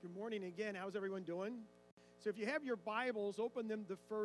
Good morning again. How's everyone doing? So if you have your Bibles, open them to 1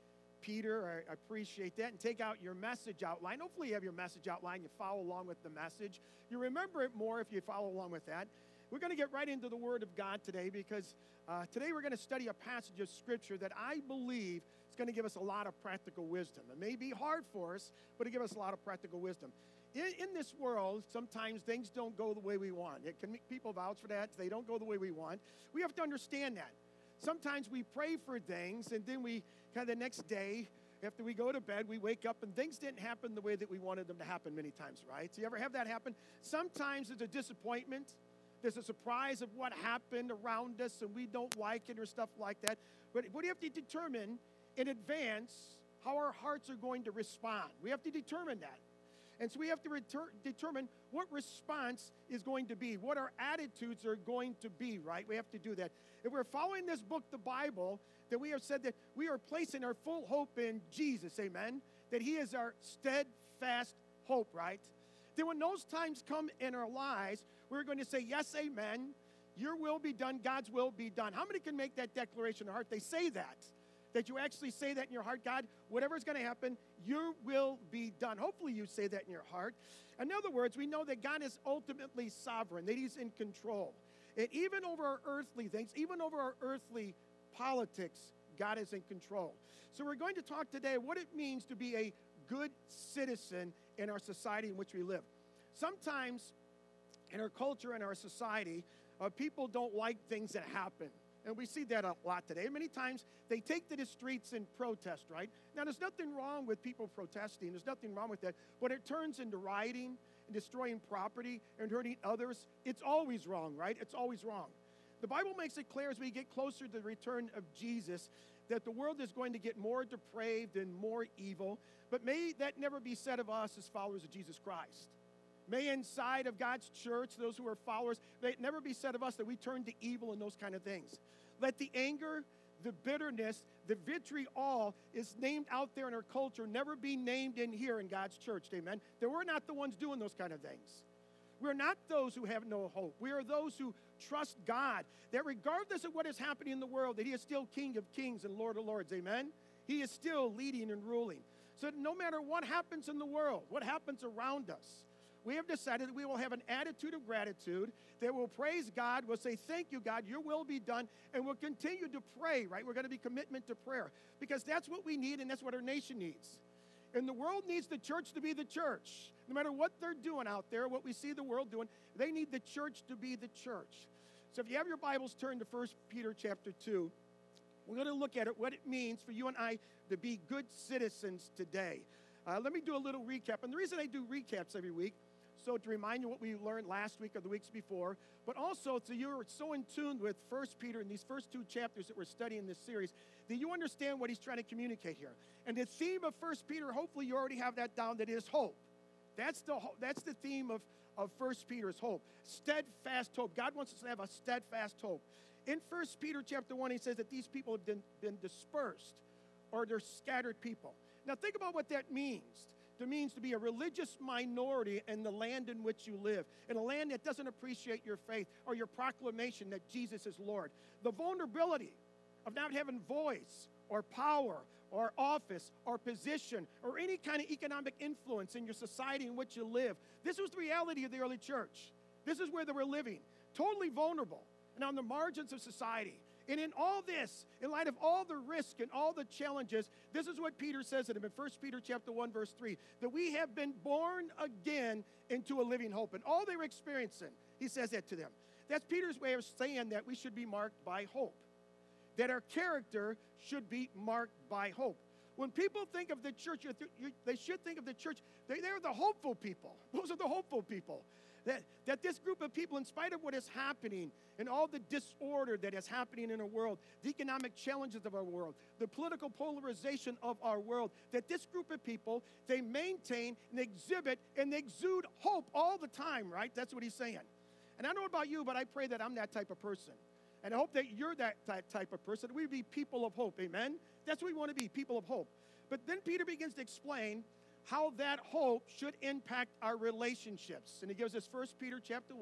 Peter. I appreciate that. And take out your message outline. Hopefully you have your message outline. You follow along with the message. You remember it more if you follow along with that. We're going to get right into the Word of God today because today we're going to study a passage of Scripture that I believe is going to give us a lot of practical wisdom. It may be hard for us, but it gives us a lot of practical wisdom. In this world, sometimes things don't go the way we want. It can make people vouch for that. They don't go the way we want. We have to understand that. Sometimes we pray for things, and then we kind of the next day, after we go to bed, we wake up, and things didn't happen the way that we wanted them to happen many times, right? So you ever have that happen? Sometimes it's a disappointment. There's a surprise of what happened around us, and we don't like it or stuff like that. But we have to determine in advance how our hearts are going to respond. We have to determine that. And so we have to determine what response is going to be, what our attitudes are going to be, right? We have to do that. If we're following this book, the Bible, then we have said that we are placing our full hope in Jesus, amen? That He is our steadfast hope, right? Then when those times come in our lives, we're going to say, yes, amen, your will be done, God's will be done. How many can make that declaration in their heart? They say that you actually say that in your heart. God, whatever's going to happen, your will be done. Hopefully you say that in your heart. In other words, we know that God is ultimately sovereign, that He's in control. And even over our earthly things, even over our earthly politics, God is in control. So we're going to talk today what it means to be a good citizen in our society in which we live. Sometimes in our culture and our society, people don't like things that happen. And we see that a lot today. Many times they take to the streets and protest, right? Now, there's nothing wrong with people protesting. There's nothing wrong with that. But it turns into rioting and destroying property and hurting others. It's always wrong, right? It's always wrong. The Bible makes it clear as we get closer to the return of Jesus that the world is going to get more depraved and more evil. But may that never be said of us as followers of Jesus Christ. May inside of God's church, those who are followers, may it never be said of us that we turn to evil and those kind of things. Let the anger, the bitterness, the vitriol is named out there in our culture never be named in here in God's church, amen? That we're not the ones doing those kind of things. We're not those who have no hope. We are those who trust God, that regardless of what is happening in the world, that He is still King of kings and Lord of lords, amen? He is still leading and ruling. So no matter what happens in the world, what happens around us, we have decided that we will have an attitude of gratitude, that we'll praise God, we'll say, thank you, God, your will be done, and we'll continue to pray, right? We're going to be commitment to prayer, because that's what we need, and that's what our nation needs. And the world needs the church to be the church. No matter what they're doing out there, what we see the world doing, they need the church to be the church. So if you have your Bibles, turn to 1 Peter chapter 2. We're going to look at it, what it means for you and I to be good citizens today. Let me do a little recap. And the reason I do recaps every week, so to remind you what we learned last week or the weeks before, but also so you're so in tune with 1 Peter in these first two chapters that we're studying in this series, that you understand what he's trying to communicate here. And the theme of 1 Peter, hopefully you already have that down, that is hope. That's the theme of 1 Peter is hope. Steadfast hope. God wants us to have a steadfast hope. In 1 Peter chapter 1, he says that these people have been dispersed, or they're scattered people. Now think about what that means. It means to be a religious minority in the land in which you live, in a land that doesn't appreciate your faith or your proclamation that Jesus is Lord. The vulnerability of not having voice or power or office or position or any kind of economic influence in your society in which you live. This was the reality of the early church. This is where they were living, totally vulnerable and on the margins of society. And in all this, in light of all the risk and all the challenges, this is what Peter says to them in 1 Peter chapter 1, verse 3, that we have been born again into a living hope. And all they were experiencing, he says that to them. That's Peter's way of saying that we should be marked by hope, that our character should be marked by hope. When people think of the church, they should think of the church, they're the hopeful people. Those are the hopeful people. That this group of people, in spite of what is happening and all the disorder that is happening in our world, the economic challenges of our world, the political polarization of our world, that this group of people, they maintain and exhibit and they exude hope all the time, right? That's what he's saying. And I don't know about you, but I pray that I'm that type of person. And I hope that you're that type of person. We be people of hope, amen? That's what we want to be, people of hope. But then Peter begins to explain how that hope should impact our relationships. And he gives us 1 Peter chapter 1,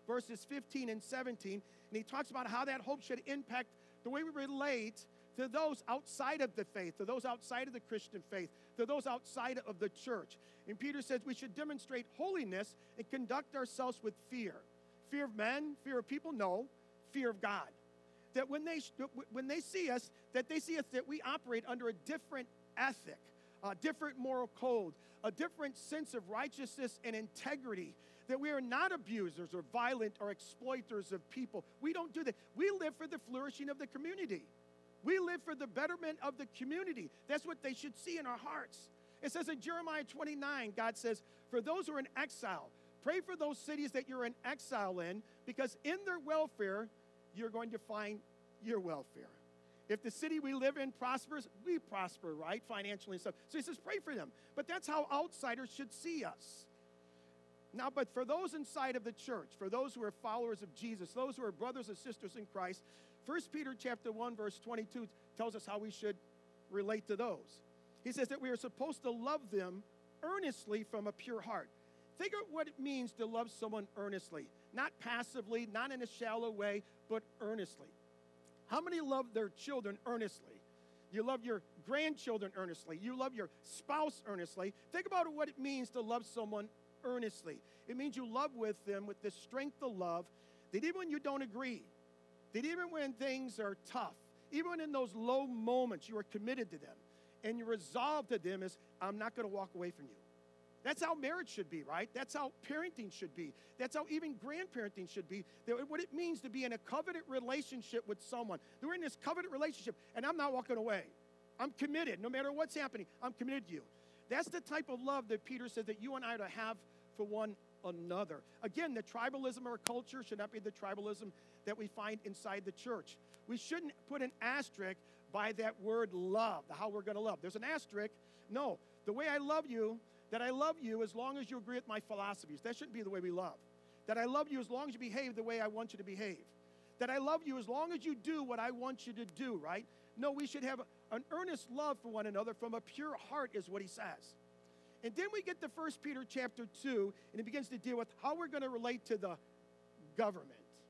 verses 15 and 17. And he talks about how that hope should impact the way we relate to those outside of the faith, to those outside of the Christian faith, to those outside of the church. And Peter says we should demonstrate holiness and conduct ourselves with fear. Fear of men, fear of people, no, fear of God. That when they see us, that we operate under a different ethic, a different moral code, a different sense of righteousness and integrity, that we are not abusers or violent or exploiters of people. We don't do that. We live for the flourishing of the community. We live for the betterment of the community. That's what they should see in our hearts. It says in Jeremiah 29, God says, for those who are in exile, pray for those cities that you're in exile in, because in their welfare, you're going to find your welfare. If the city we live in prospers, we prosper, right? Financially and stuff. So he says, pray for them. But that's how outsiders should see us. Now, but for those inside of the church, for those who are followers of Jesus, those who are brothers and sisters in Christ, 1 Peter chapter 1, verse 22 tells us how we should relate to those. He says that we are supposed to love them earnestly from a pure heart. Think of what it means to love someone earnestly. Not passively, not in a shallow way, but earnestly. How many love their children earnestly? You love your grandchildren earnestly. You love your spouse earnestly. Think about what it means to love someone earnestly. It means you love with them with the strength of love that even when you don't agree, that even when things are tough, even in those low moments, you are committed to them. And your resolve to them is, I'm not going to walk away from you. That's how marriage should be, right? That's how parenting should be. That's how even grandparenting should be. What it means to be in a covenant relationship with someone. We're in this covenant relationship, and I'm not walking away. I'm committed. No matter what's happening, I'm committed to you. That's the type of love that Peter said that you and I are to have for one another. Again, the tribalism of our culture should not be the tribalism that we find inside the church. We shouldn't put an asterisk by that word love, how we're going to love. There's an asterisk. No, the way I love you, that I love you as long as you agree with my philosophies. That shouldn't be the way we love. That I love you as long as you behave the way I want you to behave. That I love you as long as you do what I want you to do, right? No, we should have an earnest love for one another from a pure heart is what he says. And then we get to 1 Peter chapter 2, and it begins to deal with how we're going to relate to the government.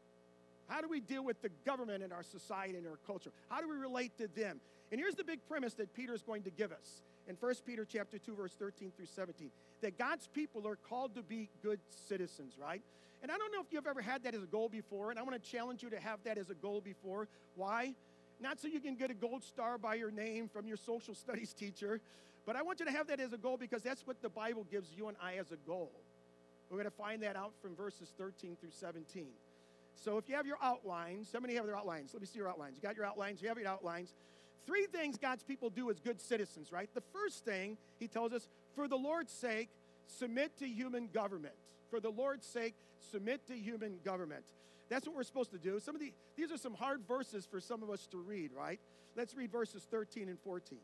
How do we deal with the government in our society and our culture? How do we relate to them? And here's the big premise that Peter is going to give us in 1 Peter chapter 2, verse 13 through 17, that God's people are called to be good citizens, right? And I don't know if you've ever had that as a goal before, and I want to challenge you to have that as a goal before. Why? Not so you can get a gold star by your name from your social studies teacher, but I want you to have that as a goal because that's what the Bible gives you and I as a goal. We're going to find that out from verses 13 through 17. So if you have your outlines, how many have their outlines? Let me see your outlines. You got your outlines? You have your outlines. 3 things God's people do as good citizens, right? The first thing, he tells us, for the Lord's sake, submit to human government. For the Lord's sake, submit to human government. That's what we're supposed to do. These are some hard verses for some of us to read, right? Let's read verses 13 and 14.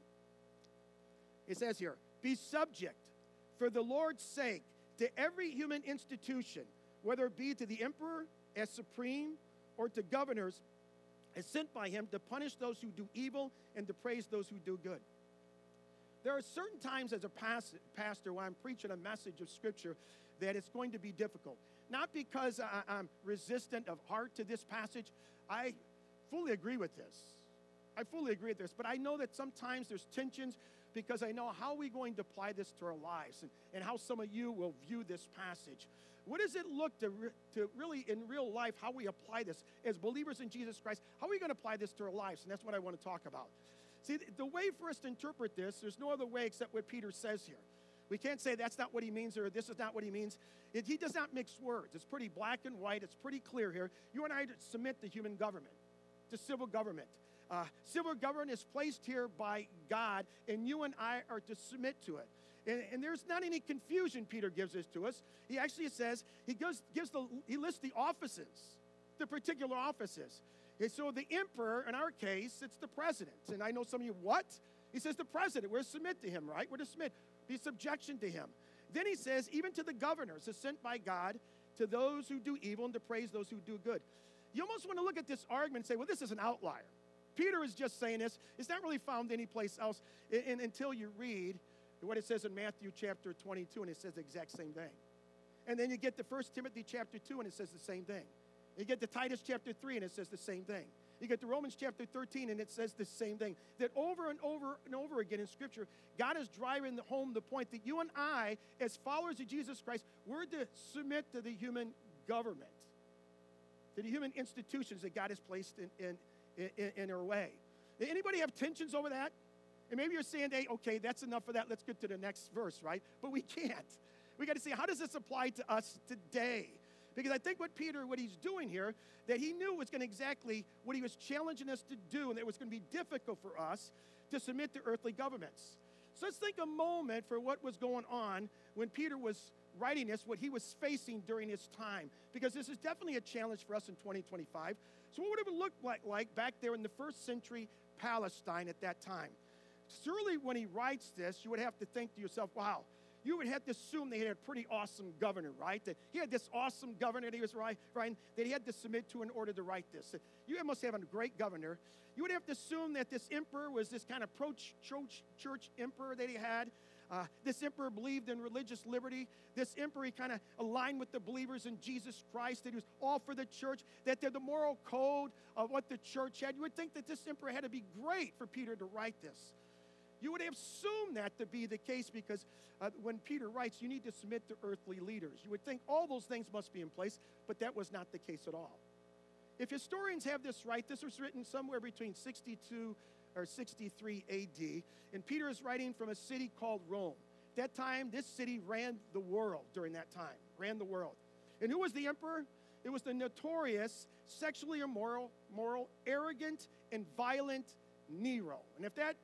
It says here, be subject for the Lord's sake to every human institution, whether it be to the emperor as supreme or to governors as sent by him to punish those who do evil and to praise those who do good. There are certain times as a pastor when I'm preaching a message of Scripture that it's going to be difficult. Not because I'm resistant of heart to this passage. I fully agree with this. But I know that sometimes there's tensions because I know how we're going to apply this to our lives and how some of you will view this passage. What does it look to really, in real life, how we apply this as believers in Jesus Christ? How are we going to apply this to our lives? And that's what I want to talk about. See, the way for us to interpret this, there's no other way except what Peter says here. We can't say that's not what he means or this is not what he means. He does not mix words. It's pretty black and white. It's pretty clear here. You and I submit to human government, to civil government. Civil government is placed here by God, and you and I are to submit to it. And there's not any confusion, Peter gives this to us. He actually says, he lists the offices, the particular offices. And so the emperor, in our case, it's the president. And I know some of you, what? He says the president, we're to submit to him, right? We're to submit, be subjection to him. Then he says, even to the governors, is sent by God to those who do evil and to praise those who do good. You almost want to look at this argument and say, well, this is an outlier. Peter is just saying this. It's not really found anyplace else until you read what it says in Matthew chapter 22, and it says the exact same thing. And then you get to 1 Timothy chapter 2, and it says the same thing. You get to Titus chapter 3, and it says the same thing. You get to Romans chapter 13, and it says the same thing. That over and over and over again in Scripture, God is driving home the point that you and I, as followers of Jesus Christ, we're to submit to the human government, to the human institutions that God has placed in our way. Anybody have tensions over that? And maybe you're saying, hey, okay, that's enough for that. Let's get to the next verse, right? But we can't. We got to see, how does this apply to us today? Because I think what he's doing here, that he knew was going to exactly what he was challenging us to do, and that it was going to be difficult for us to submit to earthly governments. So let's think a moment for what was going on when Peter was writing this, what he was facing during his time. Because this is definitely a challenge for us in 2025. So what would it look like back there in the first century Palestine at that time? Surely when he writes this, you would have to think to yourself, wow, you would have to assume they had a pretty awesome governor, right? That he had this awesome governor that he was writing, that he had to submit to in order to write this. You must have a great governor. You would have to assume that this emperor was this kind of pro-church emperor that he had. This emperor believed in religious liberty. This emperor, he kind of aligned with the believers in Jesus Christ, that he was all for the church, that they're the moral code of what the church had. You would think that this emperor had to be great for Peter to write this. You would have assumed that to be the case because when Peter writes, you need to submit to earthly leaders. You would think all those things must be in place, but that was not the case at all. If historians have this right, this was written somewhere between 62 or 63 AD, and Peter is writing from a city called Rome. At that time, this city ran the world during that time, ran the world. And who was the emperor? It was the notorious, sexually immoral, arrogant, and violent Nero. And if that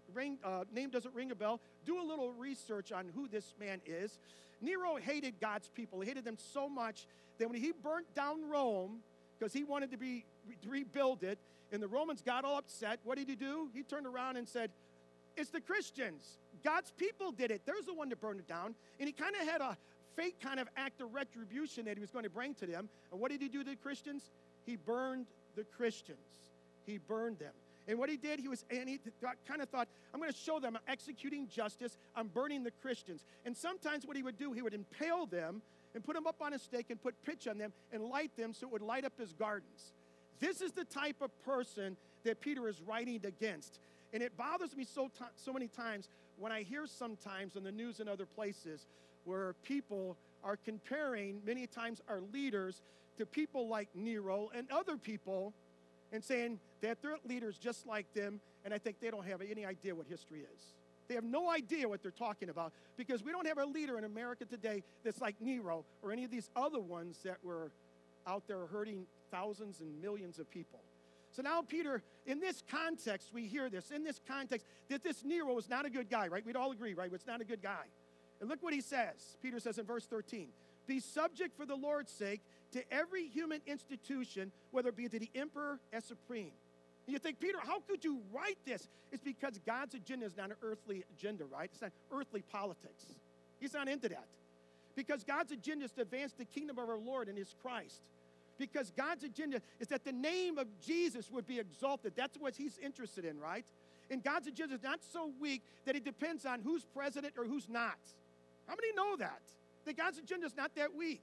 name doesn't ring a bell, do a little research on who this man is. Nero hated God's people. He hated them so much that when he burnt down Rome, because he wanted to rebuild it, and the Romans got all upset, what did he do? He turned around and said, it's the Christians. God's people did it. There's the one that burned it down. And he kind of had a fake kind of act of retribution that he was going to bring to them. And what did he do to the Christians? He burned the Christians. He burned them. And what he did, he kind of thought, I'm going to show them I'm executing justice. I'm burning the Christians. And sometimes what he would do, he would impale them and put them up on a stake and put pitch on them and light them so it would light up his gardens. This is the type of person that Peter is writing against. And it bothers me so many times when I hear sometimes on the news and other places where people are comparing many times our leaders to people like Nero and other people and saying that they're leaders just like them, and I think they don't have any idea what history is. They have no idea what they're talking about because we don't have a leader in America today that's like Nero or any of these other ones that were out there hurting thousands and millions of people. So now Peter, in this context, we hear this, in this context, that this Nero is not a good guy, right? We'd all agree, right? It's not a good guy. And look what he says. Peter says in verse 13, be subject for the Lord's sake to every human institution, whether it be to the emperor as supreme. And you think, Peter, how could you write this? It's because God's agenda is not an earthly agenda, right? It's not earthly politics. He's not into that. Because God's agenda is to advance the kingdom of our Lord and his Christ. Because God's agenda is that the name of Jesus would be exalted. That's what he's interested in, right? And God's agenda is not so weak that it depends on who's president or who's not. How many know that? That God's agenda is not that weak.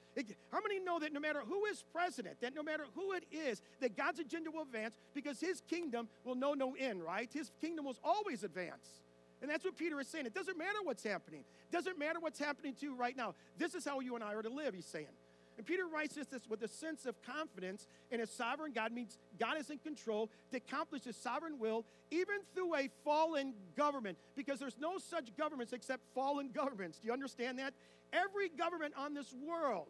How many know that no matter who is president, that no matter who it is, that God's agenda will advance because his kingdom will know no end, right? His kingdom will always advance. And that's what Peter is saying. It doesn't matter what's happening. It doesn't matter what's happening to you right now. This is how you and I are to live, he's saying. And Peter writes this with a sense of confidence in a sovereign God, means God is in control to accomplish his sovereign will, even through a fallen government, because there's no such governments except fallen governments. Do you understand that? Every government in this world,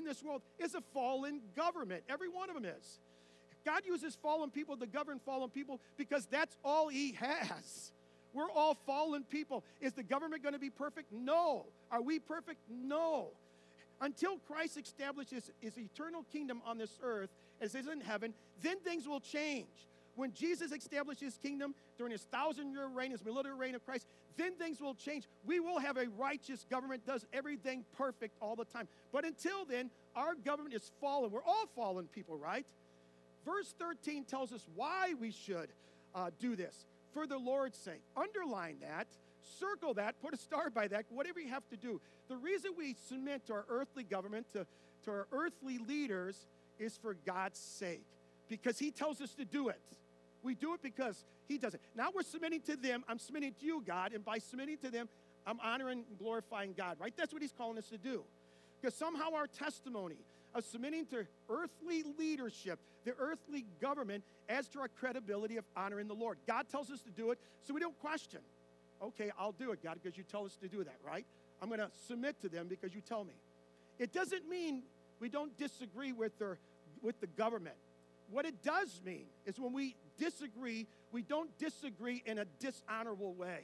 is a fallen government. Every one of them is. God uses fallen people to govern fallen people because that's all he has. We're all fallen people. Is the government going to be perfect? No. Are we perfect? No. Until Christ establishes his eternal kingdom on this earth, as it is in heaven, then things will change. When Jesus established his kingdom during his 1,000-year reign, his millennial reign of Christ, then things will change. We will have a righteous government, does everything perfect all the time. But until then, our government is fallen. We're all fallen people, right? Verse 13 tells us why we should do this. For the Lord's sake. Underline that. circle that, put a star by that, whatever you have to do. The reason we submit to our earthly government, to our earthly leaders, is for God's sake, because he tells us to do it. We do it because he does it. Now we're submitting to them. I'm submitting to you, God, and by submitting to them, I'm honoring and glorifying God, right? That's what he's calling us to do. Because somehow our testimony of submitting to earthly leadership, the earthly government, adds to our credibility of honoring the Lord. God tells us to do it, so we don't question. Okay, I'll do it, God, because you tell us to do that, right? I'm going to submit to them because you tell me. It doesn't mean we don't disagree with the government. What it does mean is when we disagree, we don't disagree in a dishonorable way.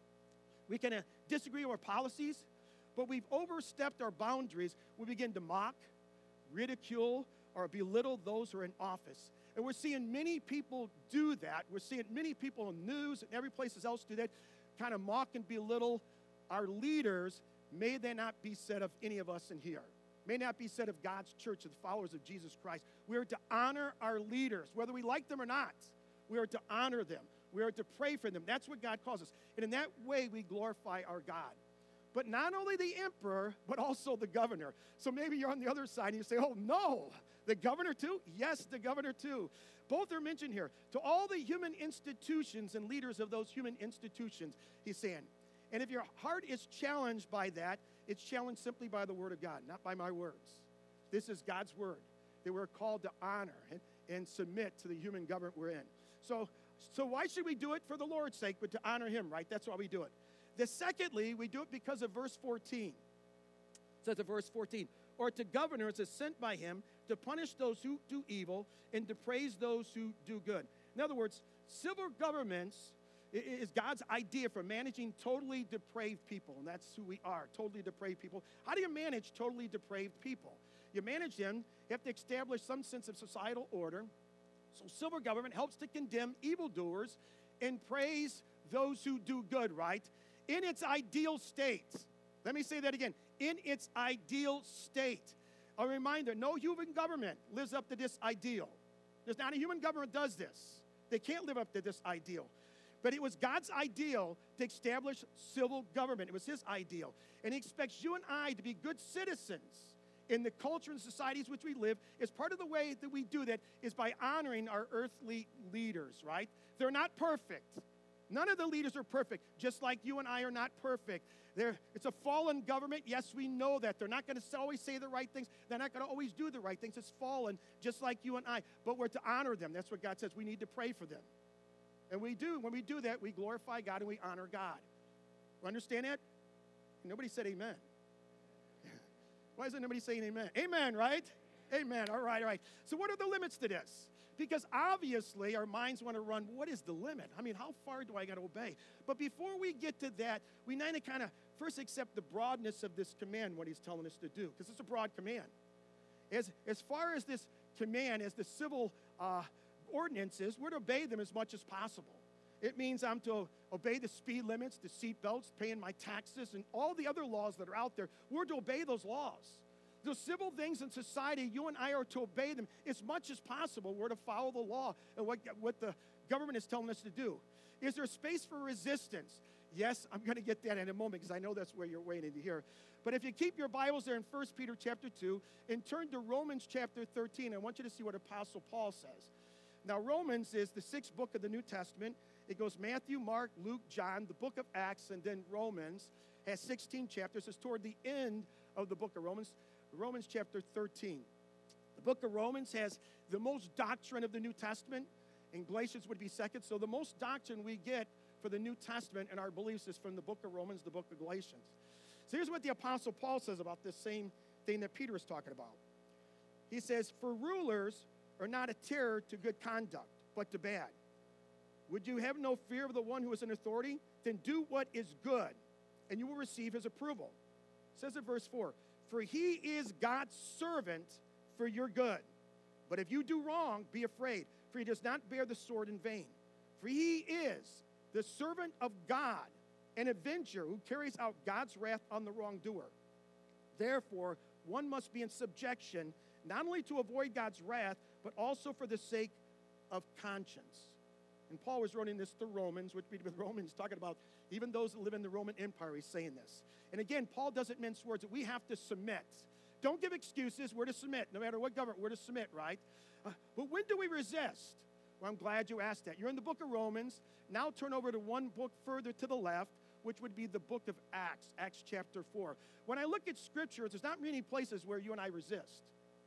We can disagree over policies, but we've overstepped our boundaries. We begin to mock, ridicule, or belittle those who are in office. And we're seeing many people do that. We're seeing many people in news and every place else do that, kind of mock and belittle our leaders. May they not be said of any of us in here. May not be said of God's church, of the followers of Jesus Christ. We are to honor our leaders, whether we like them or not. We are to honor them. We are to pray for them. That's what God calls us. And in that way, we glorify our God. But not only the emperor, but also the governor. So maybe you're on the other side and you say, oh, no, the governor too? Yes, the governor too. Both are mentioned here. To all the human institutions and leaders of those human institutions, he's saying. And if your heart is challenged by that, it's challenged simply by the word of God, not by my words. This is God's word that we're called to honor and submit to the human government we're in. So why should we do it? For the Lord's sake, but to honor him, right? That's why we do it. Secondly, we do it because of verse 14. It says in verse 14, or to governors as sent by him to punish those who do evil and to praise those who do good. In other words, civil governments is God's idea for managing totally depraved people, and that's who we are, totally depraved people. How do you manage totally depraved people? You manage them, you have to establish some sense of societal order. So civil government helps to condemn evildoers and praise those who do good, right? In its ideal state. Let me say that again. In its ideal state. A reminder, no human government lives up to this ideal. There's not a human government that does this. They can't live up to this ideal. But it was God's ideal to establish civil government. It was his ideal. And he expects you and I to be good citizens in the culture and societies which we live. As part of the way that we do that is by honoring our earthly leaders, right? They're not perfect. None of the leaders are perfect, just like you and I are not perfect. It's a fallen government. Yes, we know that. They're not going to always say the right things. They're not going to always do the right things. It's fallen, just like you and I. But we're to honor them. That's what God says. We need to pray for them. And we do. When we do that, we glorify God and we honor God. You understand that? Nobody said amen. Why isn't nobody saying amen? Amen, right? Amen. All right. So what are the limits to this? Because obviously our minds want to run, what is the limit? I mean, how far do I got to obey? But before we get to that, we need to kind of first accept the broadness of this command, what he's telling us to do, because it's a broad command. As far as this command, as the civil ordinances, we're to obey them as much as possible. It means I'm to obey the speed limits, the seat belts, paying my taxes, and all the other laws that are out there. We're to obey those laws. Those civil things in society, you and I are to obey them as much as possible. We're to follow the law and what the government is telling us to do. Is there space for resistance? Yes, I'm going to get that in a moment because I know that's where you're waiting to hear. But if you keep your Bibles there in 1 Peter chapter 2 and turn to Romans chapter 13, I want you to see what Apostle Paul says. Now, Romans is the sixth book of the New Testament. It goes Matthew, Mark, Luke, John, the book of Acts, and then Romans has 16 chapters. It's toward the end of the book of Romans. Romans chapter 13. The book of Romans has the most doctrine of the New Testament, and Galatians would be second. So the most doctrine we get for the New Testament and our beliefs is from the book of Romans, the book of Galatians. So here's what the Apostle Paul says about this same thing that Peter is talking about. He says, for rulers are not a terror to good conduct, but to bad. Would you have no fear of the one who is in authority? Then do what is good, and you will receive his approval. It says in verse 4, for he is God's servant for your good. But if you do wrong, be afraid, for he does not bear the sword in vain. For he is the servant of God, an avenger who carries out God's wrath on the wrongdoer. Therefore, one must be in subjection, not only to avoid God's wrath, but also for the sake of conscience. And Paul was writing this to Romans, which with Romans, talking about even those that live in the Roman Empire, he's saying this. And again, Paul doesn't mince words, that we have to submit. Don't give excuses. We're to submit. No matter what government, we're to submit, right? But when do we resist? Well, I'm glad you asked that. You're in the book of Romans. Now turn over to one book further to the left, which would be the book of Acts, Acts chapter 4. When I look at Scripture, there's not many places where you and I resist.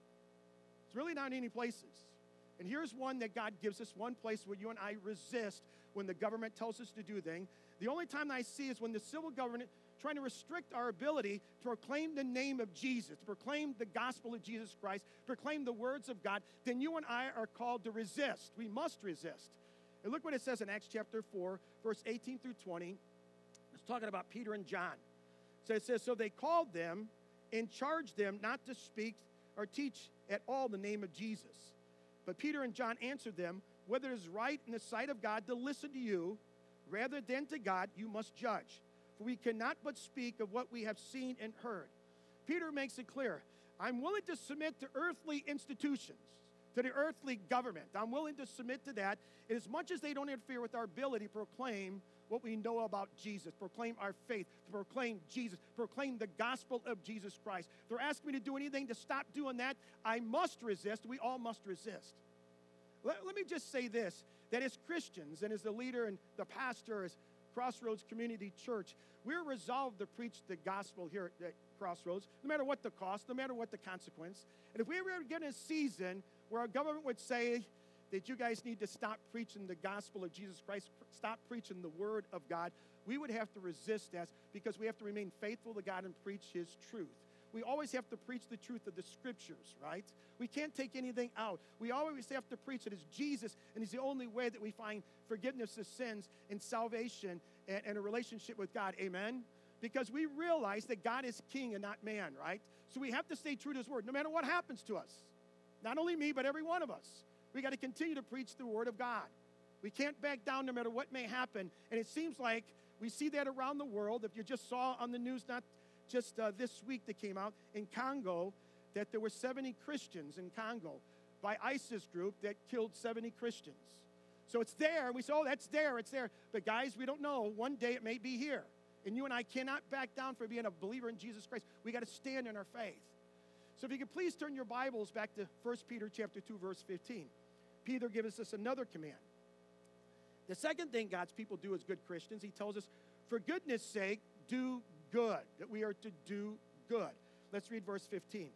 It's really not any places. And here's one that God gives us, one place where you and I resist when the government tells us to do things. The only time I see is when the civil government trying to restrict our ability to proclaim the name of Jesus, to proclaim the gospel of Jesus Christ, proclaim the words of God, then you and I are called to resist. We must resist. And look what it says in Acts chapter 4, verse 18 through 20. It's talking about Peter and John. So it says, so they called them and charged them not to speak or teach at all the name of Jesus. But Peter and John answered them, whether it is right in the sight of God to listen to you, rather than to God, you must judge. For we cannot but speak of what we have seen and heard. Peter makes it clear, I'm willing to submit to earthly institutions, to the earthly government. I'm willing to submit to that as much as they don't interfere with our ability to proclaim what we know about Jesus, proclaim our faith, to proclaim Jesus, proclaim the gospel of Jesus Christ. If they're asking me to do anything to stop doing that, I must resist. We all must resist. Let me just say this, that as Christians and as the leader and the pastor, as Crossroads Community Church, we're resolved to preach the gospel here at Crossroads, no matter what the cost, no matter what the consequence. And if we were to get in a season where our government would say that you guys need to stop preaching the gospel of Jesus Christ, stop preaching the word of God, we would have to resist that because we have to remain faithful to God and preach his truth. We always have to preach the truth of the scriptures, right? We can't take anything out. We always have to preach it as Jesus, and he's the only way that we find forgiveness of sins and salvation and a relationship with God, amen? Because we realize that God is king and not man, right? So we have to stay true to his word, no matter what happens to us. Not only me, but every one of us. We got to continue to preach the word of God. We can't back down no matter what may happen. And it seems like we see that around the world. If you just saw on the news, not just this week that came out, in Congo, that there were 70 Christians in Congo by ISIS group that killed 70 Christians. So it's there. We say, oh, that's there. It's there. But guys, we don't know. One day it may be here. And you and I cannot back down for being a believer in Jesus Christ. We got to stand in our faith. So if you could please turn your Bibles back to 1 Peter chapter 2, verse 15. Peter gives us another command. The second thing God's people do as good Christians, he tells us, for goodness sake, do good, that we are to do good. Let's read verse 15.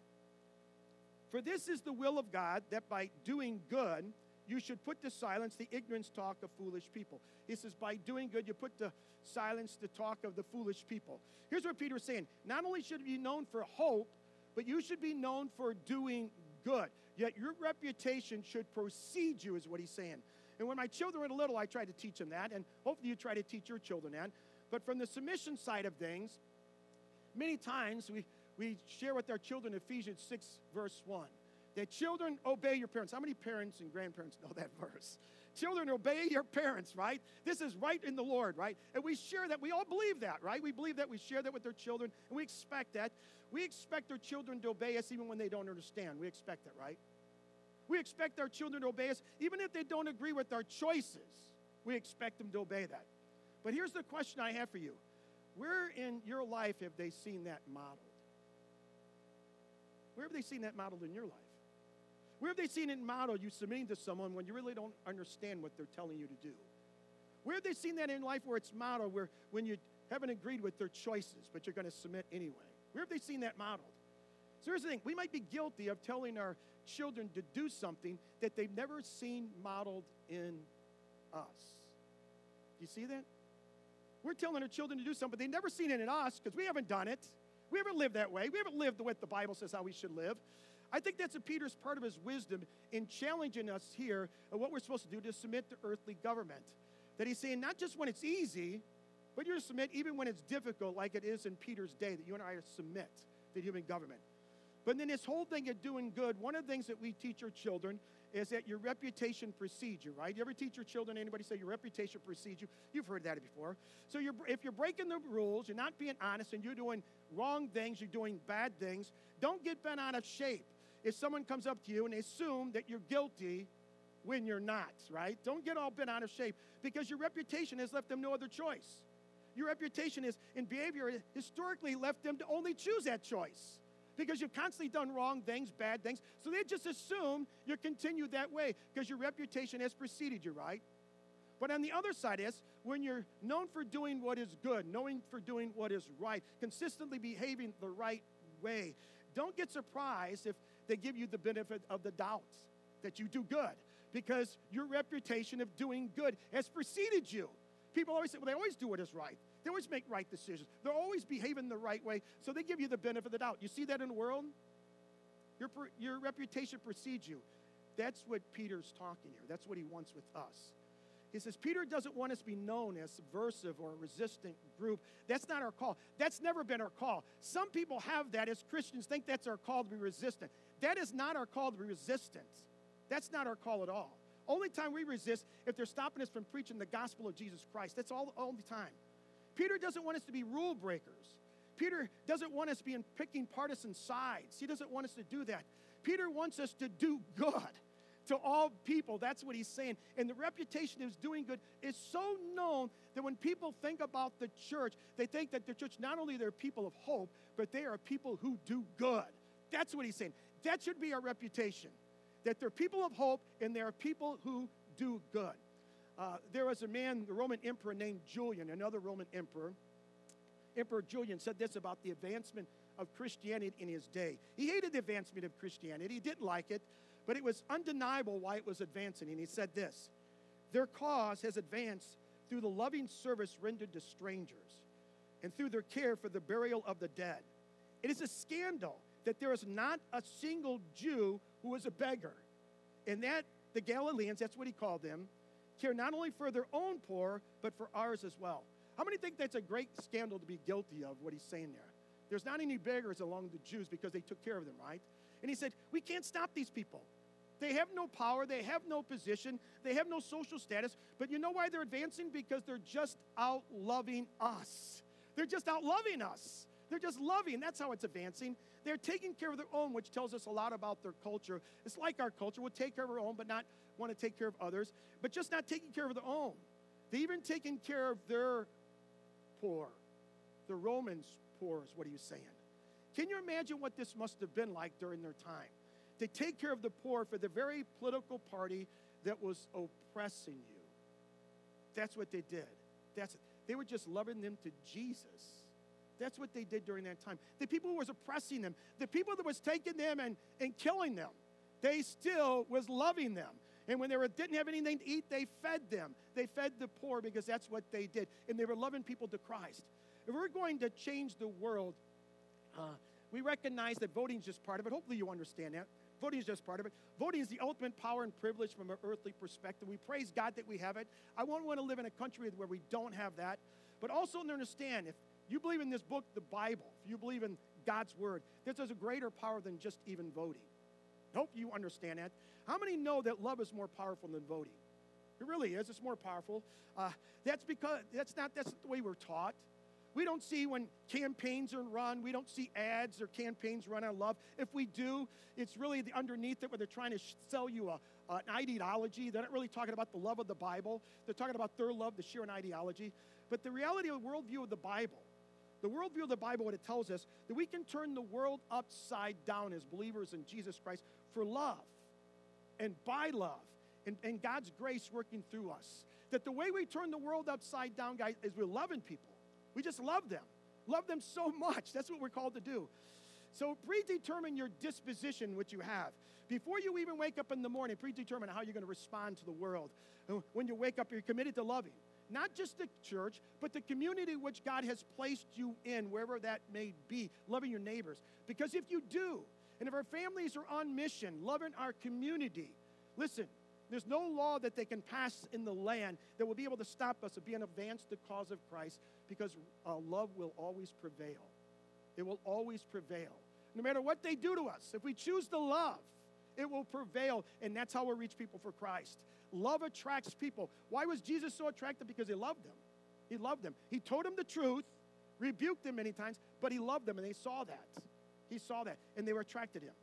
For this is the will of God, that by doing good, you should put to silence the ignorance talk of foolish people. He says, by doing good, you put to silence the talk of the foolish people. Here's what Peter is saying. Not only should you be known for hope, but you should be known for doing good. Yet your reputation should precede you, is what he's saying. And when my children were little, I tried to teach them that, and hopefully you try to teach your children that. But from the submission side of things, many times we share with our children Ephesians 6, verse 1, that children obey your parents. How many parents and grandparents know that verse? Children, obey your parents, right? This is right in the Lord, right? And we share that. We all believe that, right? We believe that. We share that with our children, and we expect that. We expect our children to obey us even when they don't understand. We expect that, right? We expect our children to obey us even if they don't agree with our choices. We expect them to obey that. But here's the question I have for you. Where in your life have they seen that modeled? Where have they seen that modeled in your life? Where have they seen it modeled, you submitting to someone when you really don't understand what they're telling you to do? Where have they seen that in life where it's modeled, where when you haven't agreed with their choices, but you're going to submit anyway? Where have they seen that modeled? So here's the thing. We might be guilty of telling our children to do something that they've never seen modeled in us. Do you see that? We're telling our children to do something, but they've never seen it in us because we haven't done it. We haven't lived that way. We haven't lived what the Bible says how we should live. I think that's Peter's part of his wisdom in challenging us here of what we're supposed to do to submit to earthly government. That he's saying not just when it's easy, but you're to submit even when it's difficult, like it is in Peter's day, that you and I are to submit to human government. But then this whole thing of doing good, one of the things that we teach our children is that your reputation precedes you, right? You ever teach your children, anybody say your reputation precedes you? You've heard that before. So if you're breaking the rules, you're not being honest, and you're doing wrong things, you're doing bad things, don't get bent out of shape. If someone comes up to you and they assume that you're guilty when you're not, right? Don't get all bent out of shape because your reputation has left them no other choice. Your reputation is in behavior historically left them to only choose that choice because you've constantly done wrong things, bad things. So they just assume you continue that way because your reputation has preceded you, right? But on the other side is when you're known for doing what is good, knowing for doing what is right, consistently behaving the right way, don't get surprised if they give you the benefit of the doubt that you do good because your reputation of doing good has preceded you. People always say, well, they always do what is right. They always make right decisions. They're always behaving the right way, so they give you the benefit of the doubt. You see that in the world? Your reputation precedes you. That's what Peter's talking here. That's what he wants with us. He says, Peter doesn't want us to be known as subversive or a resistant group. That's not our call. That's never been our call. Some people have that as Christians, think that's our call to be resistant. That is not our call to be resistant. That's not our call at all. Only time we resist if they're stopping us from preaching the gospel of Jesus Christ. That's all the time. Peter doesn't want us to be rule breakers. Peter doesn't want us to be picking partisan sides. He doesn't want us to do that. Peter wants us to do good to all people. That's what he's saying. And the reputation of doing good is so known that when people think about the church, they think that the church, not only they're people of hope, but they are people who do good. That's what he's saying. That should be our reputation. That they're people of hope and they're people who do good. There was a man, the Roman emperor named Julian, another Roman emperor. Emperor Julian said this about the advancement of Christianity in his day. He hated the advancement of Christianity. He didn't like it, but it was undeniable why it was advancing. And he said this, their cause has advanced through the loving service rendered to strangers and through their care for the burial of the dead. It is a scandal that there is not a single Jew who is a beggar. And that the Galileans, that's what he called them, care not only for their own poor, but for ours as well. How many think that's a great scandal to be guilty of, what he's saying there? There's not any beggars among the Jews because they took care of them, right? And he said, we can't stop these people. They have no power, they have no position, they have no social status, but you know why they're advancing? Because they're just out loving us. They're just out loving us. They're just loving. That's how it's advancing. They're taking care of their own, which tells us a lot about their culture. It's like our culture. We'll take care of our own, but not want to take care of others, but just not taking care of their own. They even taking care of their poor. The Romans' poor is what he was saying. Can you imagine what this must have been like during their time? To take care of the poor for the very political party that was oppressing you. That's what they did. They were just loving them to Jesus. That's what they did during that time. The people who was oppressing them, the people that was taking them and killing them, they still was loving them. And when they didn't have anything to eat, they fed them. They fed the poor because that's what they did. And they were loving people to Christ. If we're going to change the world, we recognize that voting is just part of it. Hopefully you understand that. Voting is just part of it. Voting is the ultimate power and privilege from an earthly perspective. We praise God that we have it. I won't want to live in a country where we don't have that. But also understand, if you believe in this book, the Bible, if you believe in God's word, there's a greater power than just even voting. I hope you understand that. How many know that love is more powerful than voting? It really is. It's more powerful. That's the way we're taught. We don't see when campaigns are run. We don't see ads or campaigns run on love. If we do, it's really underneath it where they're trying to sell you an ideology. They're not really talking about the love of the Bible. They're talking about their love to share an ideology. But the reality of the worldview of the Bible, what it tells us, that we can turn the world upside down as believers in Jesus Christ for love and by love and God's grace working through us. That the way we turn the world upside down, guys, is we're loving people. We just love them. Love them so much. That's what we're called to do. So predetermine your disposition, which you have. Before you even wake up in the morning, predetermine how you're going to respond to the world. When you wake up, you're committed to loving. Not just the church, but the community which God has placed you in, wherever that may be, loving your neighbors. Because if you do, and if our families are on mission, loving our community, listen, there's no law that they can pass in the land that will be able to stop us of being advanced the cause of Christ, because love will always prevail. It will always prevail. No matter what they do to us, if we choose to love, it will prevail, and that's how we'll reach people for Christ. Love attracts people. Why was Jesus so attractive? Because he loved them. He loved them. He told them the truth, rebuked them many times, but he loved them, and they saw that. He saw that, and they were attracted to him.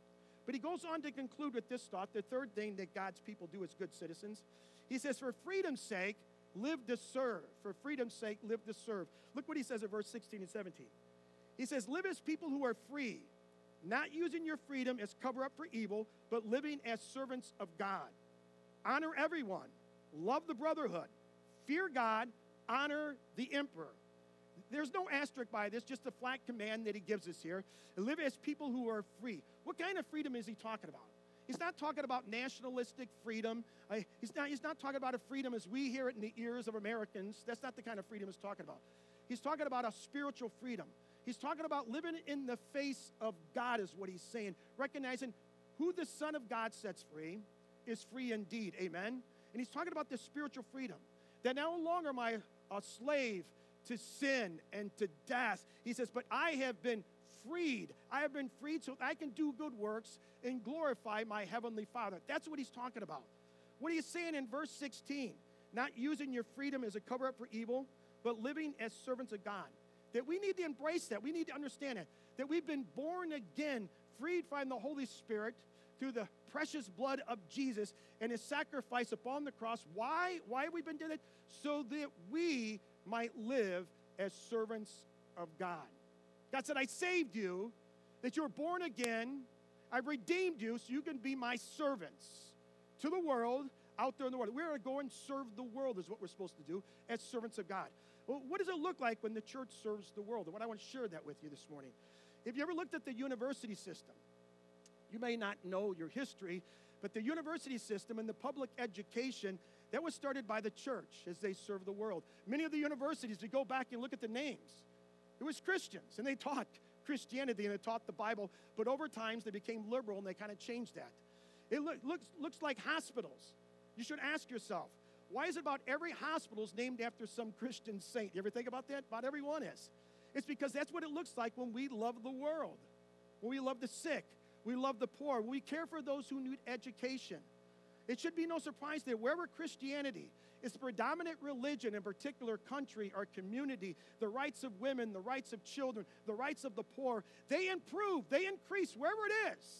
But he goes on to conclude with this thought, the third thing that God's people do as good citizens. He says, for freedom's sake, live to serve. For freedom's sake, live to serve. Look what he says in verse 16 and 17. He says, live as people who are free, not using your freedom as cover up for evil, but living as servants of God. Honor everyone. Love the brotherhood. Fear God. Honor the emperor. There's no asterisk by this, just a flat command that he gives us here. Live as people who are free. What kind of freedom is he talking about? He's not talking about nationalistic freedom. He's not talking about a freedom as we hear it in the ears of Americans. That's not the kind of freedom he's talking about. He's talking about a spiritual freedom. He's talking about living in the face of God is what he's saying, recognizing who the Son of God sets free is free indeed. Amen? And he's talking about this spiritual freedom, that no longer am I a slave to sin and to death. He says, but I have been freed. I have been freed so I can do good works and glorify my heavenly Father. That's what he's talking about. What he's saying in verse 16, not using your freedom as a cover-up for evil, but living as servants of God. That we need to embrace that. We need to understand that we've been born again, freed from the Holy Spirit through the precious blood of Jesus and his sacrifice upon the cross. Why? Why have we been doing it? So that we might live as servants of God. God said, I saved you, that you were born again. I've redeemed you so you can be my servants to the world, out there in the world. We're going to go and serve the world is what we're supposed to do as servants of God. Well, what does it look like when the church serves the world? And what I want to share that with you this morning. If you ever looked at the university system, you may not know your history, but the university system and the public education, that was started by the church as they serve the world. Many of the universities, if you go back and look at the names, it was Christians, and they taught Christianity and they taught the Bible, but over time they became liberal and they kind of changed that. It looks like hospitals. You should ask yourself, why is it about every hospital is named after some Christian saint? You ever think about that? About every one is. It's because that's what it looks like when we love the world, when we love the sick, we love the poor, when we care for those who need education. It should be no surprise that wherever Christianity is the predominant religion in a particular country or community, the rights of women, the rights of children, the rights of the poor, they improve, they increase wherever it is.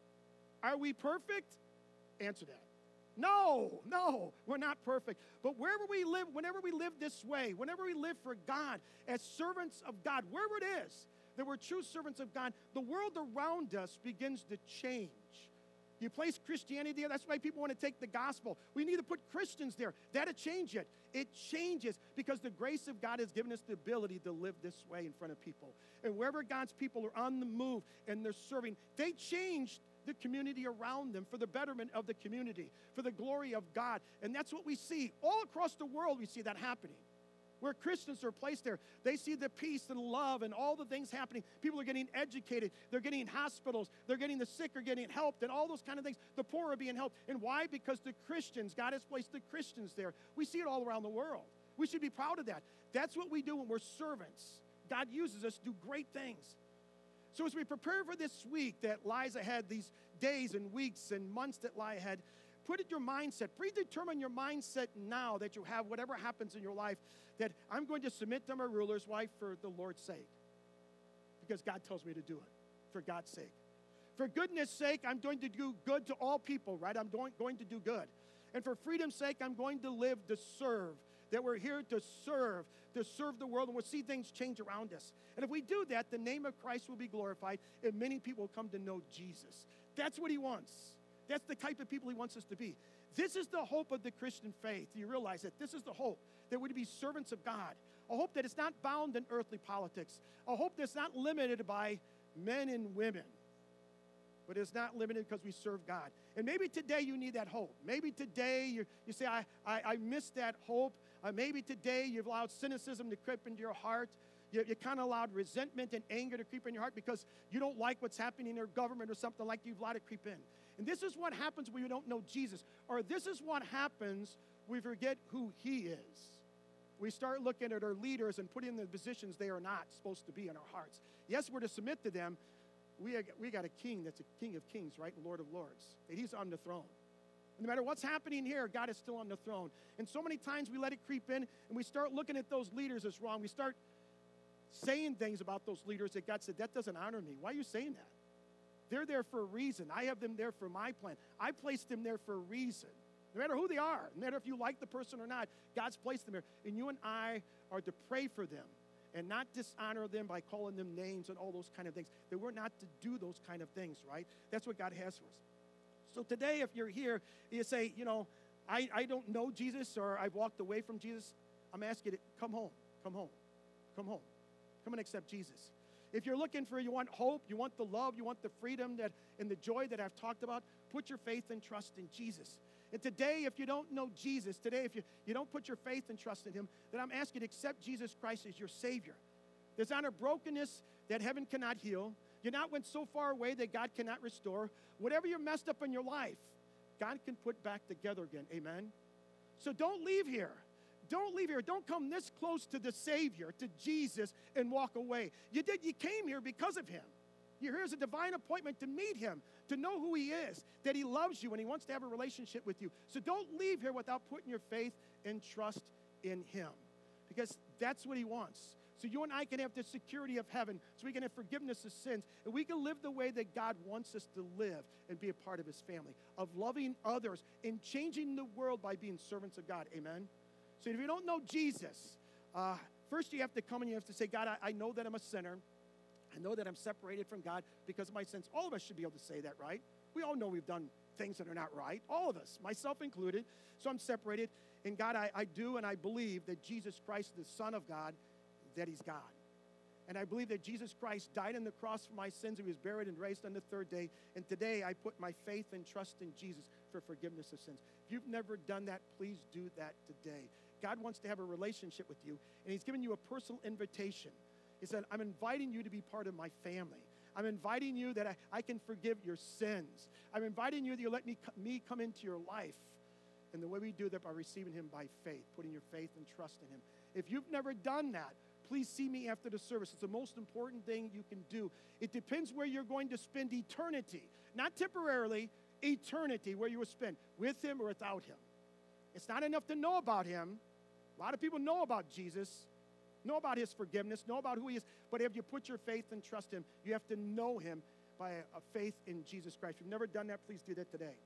Are we perfect? Answer that. No, we're not perfect. But wherever we live, whenever we live this way, whenever we live for God, as servants of God, wherever it is that we're true servants of God, the world around us begins to change. You place Christianity there, that's why people want to take the gospel. We need to put Christians there. That'll change it. It changes because the grace of God has given us the ability to live this way in front of people. And wherever God's people are on the move and they're serving, they change the community around them for the betterment of the community, for the glory of God. And that's what we see. All across the world, we see that happening. Where Christians are placed there, they see the peace and love and all the things happening. People are getting educated. They're getting in hospitals. They're getting the sick are getting helped and all those kind of things. The poor are being helped. And why? Because the Christians, God has placed the Christians there. We see it all around the world. We should be proud of that. That's what we do when we're servants. God uses us to do great things. So as we prepare for this week that lies ahead, these days and weeks and months that lie ahead, put it your mindset, predetermine your mindset now that you have whatever happens in your life, that I'm going to submit to my rulers. Why? For the Lord's sake. Because God tells me to do it, for God's sake. For goodness sake, I'm going to do good to all people, right? I'm going to do good. And for freedom's sake, I'm going to live to serve. That we're here to serve the world, and we'll see things change around us. And if we do that, the name of Christ will be glorified, and many people will come to know Jesus. That's what he wants. That's the type of people he wants us to be. This is the hope of the Christian faith. You realize that this is the hope, that we're to be servants of God. A hope that is not bound in earthly politics. A hope that's not limited by men and women, but it's not limited because we serve God. And maybe today you need that hope. Maybe today you say, I missed that hope. Maybe today you've allowed cynicism to creep into your heart. You kind of allowed resentment and anger to creep in your heart because you don't like what's happening in your government or something like you've allowed it to creep in. And this is what happens when you don't know Jesus. Or this is what happens when we forget who he is. We start looking at our leaders and putting them in the positions they are not supposed to be in our hearts. Yes, we're to submit to them. We got a king that's a king of kings, right? And Lord of lords. And he's on the throne. No matter what's happening here, God is still on the throne. And so many times we let it creep in and we start looking at those leaders as wrong. We start saying things about those leaders that God said, that doesn't honor me. Why are you saying that? They're there for a reason. I have them there for my plan. I placed them there for a reason. No matter who they are, no matter if you like the person or not, God's placed them there. And you and I are to pray for them and not dishonor them by calling them names and all those kind of things. That we're not to do those kind of things, right? That's what God has for us. So today, if you're here, you say, I don't know Jesus, or I've walked away from Jesus, I'm asking you to come home, come home, come home. Come and accept Jesus. If you're looking for, you want hope, you want the love, you want the freedom and the joy that I've talked about, put your faith and trust in Jesus. And today, if you don't know Jesus, today, if you don't put your faith and trust in him, then I'm asking you to accept Jesus Christ as your Savior. There's not a brokenness that heaven cannot heal. You're not went so far away that God cannot restore. Whatever you're messed up in your life, God can put back together again. Amen? So don't leave here. Don't leave here. Don't come this close to the Savior, to Jesus, and walk away. You came here because of him. You're here as a divine appointment to meet him, to know who he is, that he loves you and he wants to have a relationship with you. So don't leave here without putting your faith and trust in him, because that's what he wants. So you and I can have the security of heaven, so we can have forgiveness of sins, and we can live the way that God wants us to live and be a part of his family, of loving others and changing the world by being servants of God. Amen? So if you don't know Jesus, first you have to come and you have to say, God, I know that I'm a sinner. I know that I'm separated from God because of my sins. All of us should be able to say that, right? We all know we've done things that are not right. All of us, myself included. So I'm separated. And God, I do and I believe that Jesus Christ, the Son of God, that he's God. And I believe that Jesus Christ died on the cross for my sins. He was buried and raised on the third day. And today I put my faith and trust in Jesus for forgiveness of sins. If you've never done that, please do that today. God wants to have a relationship with you, and he's given you a personal invitation. He said, I'm inviting you to be part of my family. I'm inviting you that I can forgive your sins. I'm inviting you that you let me come into your life. And the way we do that by receiving him by faith, putting your faith and trust in him. If you've never done that, please see me after the service. It's the most important thing you can do. It depends where you're going to spend eternity. Not temporarily, eternity, where you will spend, with him or without him. It's not enough to know about him. A lot of people know about Jesus, know about his forgiveness, know about who he is. But if you put your faith and trust him, you have to know him by a faith in Jesus Christ. If you've never done that, please do that today.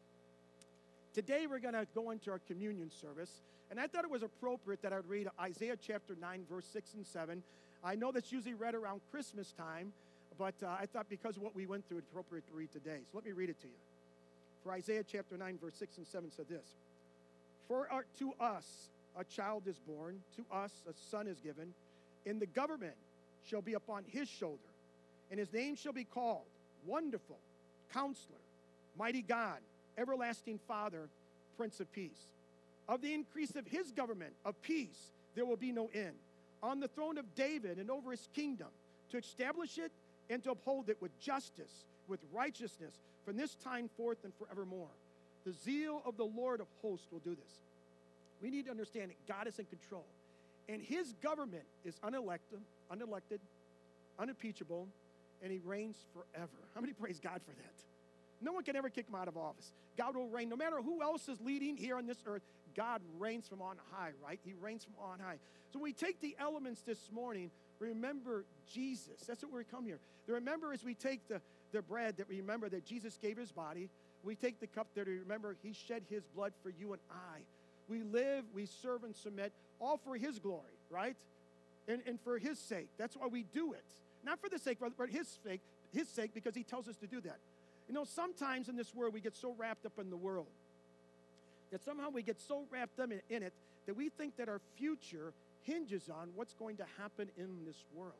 Today we're going to go into our communion service. And I thought it was appropriate that I would read Isaiah chapter 9, verse 6 and 7. I know that's usually read around Christmas time, but I thought because of what we went through, it's appropriate to read today. So let me read it to you. For Isaiah chapter 9, verse 6 and 7 said this. For to us a child is born, to us a son is given, and the government shall be upon his shoulder, and his name shall be called Wonderful, Counselor, Mighty God, Everlasting Father, Prince of Peace. Of the increase of his government, of peace, there will be no end. On the throne of David and over his kingdom, to establish it and to uphold it with justice, with righteousness, from this time forth and forevermore. The zeal of the Lord of hosts will do this. We need to understand that God is in control. And his government is unelected, unimpeachable, and he reigns forever. How many praise God for that? No one can ever kick him out of office. God will reign. No matter who else is leading here on this earth, God reigns from on high, right? He reigns from on high. So when we take the elements this morning, remember Jesus. That's what we come here. The remember as we take the bread, that we remember that Jesus gave his body. We take the cup that we remember he shed his blood for you and I. We live, we serve and submit, all for his glory, right? And for his sake. That's why we do it. Not for the sake, but his sake, because he tells us to do that. You know, sometimes in this world, we get so wrapped up in the world that somehow we get so wrapped up in it that we think that our future hinges on what's going to happen in this world.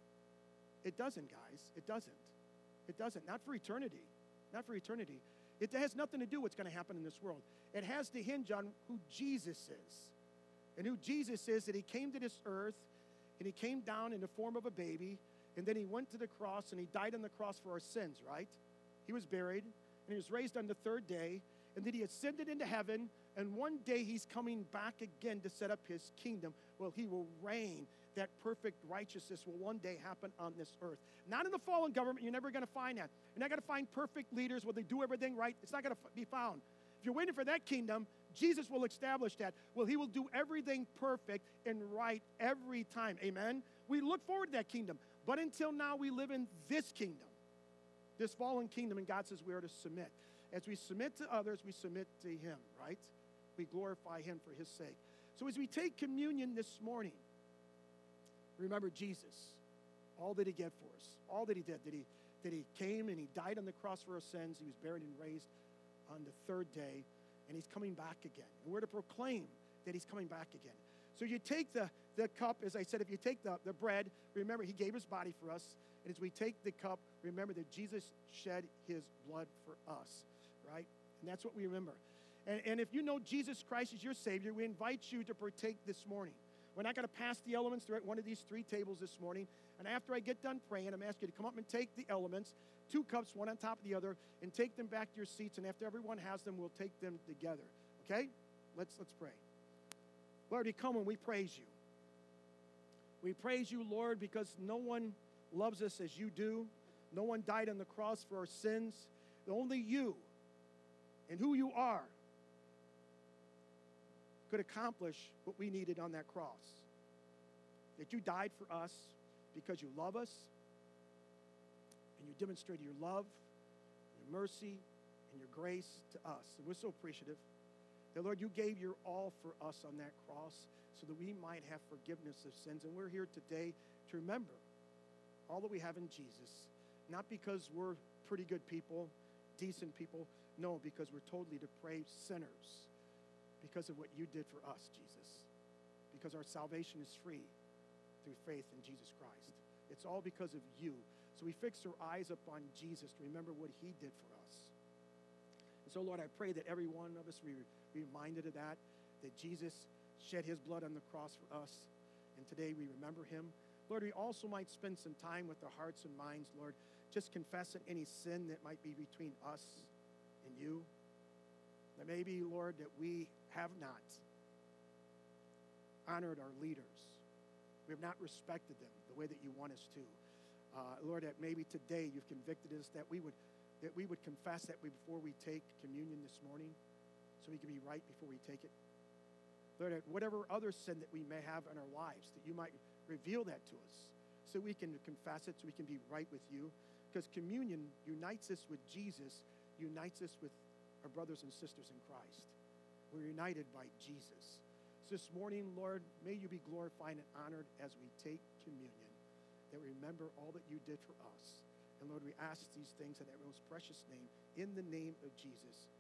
It doesn't, guys. It doesn't. It doesn't. Not for eternity. Not for eternity. It has nothing to do with what's going to happen in this world. It has to hinge on who Jesus is. And who Jesus is, that he came to this earth, and he came down in the form of a baby, and then he went to the cross, and he died on the cross for our sins, right? He was buried, and he was raised on the third day, and then he ascended into heaven, and one day he's coming back again to set up his kingdom. Well, he will reign. That perfect righteousness will one day happen on this earth. Not in the fallen government. You're never going to find that. You're not going to find perfect leaders where they do everything right. It's not going to be found. If you're waiting for that kingdom, Jesus will establish that. Well, he will do everything perfect and right every time. Amen? We look forward to that kingdom. But until now, we live in this kingdom. this fallen kingdom, and God says we are to submit. As we submit to others, we submit to him, right? We glorify him for his sake. So as we take communion this morning, remember Jesus, all that he did for us, all that he did, that he came and he died on the cross for our sins. He was buried and raised on the third day, and he's coming back again. And we're to proclaim that he's coming back again. So you take the cup, as I said, if you take the bread, remember he gave his body for us. And as we take the cup, remember that Jesus shed his blood for us, right? And that's what we remember. And if you know Jesus Christ is your Savior, we invite you to partake this morning. We're not going to pass the elements. They're at one of these 3 tables this morning. And after I get done praying, I'm asking you to come up and take the elements, 2 cups, one on top of the other, and take them back to your seats. And after everyone has them, we'll take them together. Okay? Let's pray. Lord, we come and we praise you. We praise you, Lord, because no one loves us as you do. No one died on the cross for our sins. Only you and who you are could accomplish what we needed on that cross. That you died for us because you love us, and you demonstrated your love, your mercy, and your grace to us. And we're so appreciative that, Lord, you gave your all for us on that cross so that we might have forgiveness of sins. And we're here today to remember all that we have in Jesus, not because we're pretty good people, decent people, no, because we're totally depraved sinners because of what you did for us, Jesus, because our salvation is free through faith in Jesus Christ. It's all because of you. So we fix our eyes upon Jesus to remember what he did for us. And so, Lord, I pray that every one of us be reminded of that Jesus shed his blood on the cross for us, and today we remember him. Lord, we also might spend some time with our hearts and minds, Lord, just confessing any sin that might be between us and you. That maybe, Lord, that we have not honored our leaders. We have not respected them the way that you want us to. Lord, that maybe today you've convicted us that we would confess that before we take communion this morning, so we can be right before we take it. Lord, that whatever other sin that we may have in our lives, that you might reveal that to us so we can confess it, so we can be right with you. Because communion unites us with Jesus, unites us with our brothers and sisters in Christ. We're united by Jesus. So this morning, Lord, may you be glorified and honored as we take communion, that we remember all that you did for us. And Lord, we ask these things in that most precious name, in the name of Jesus.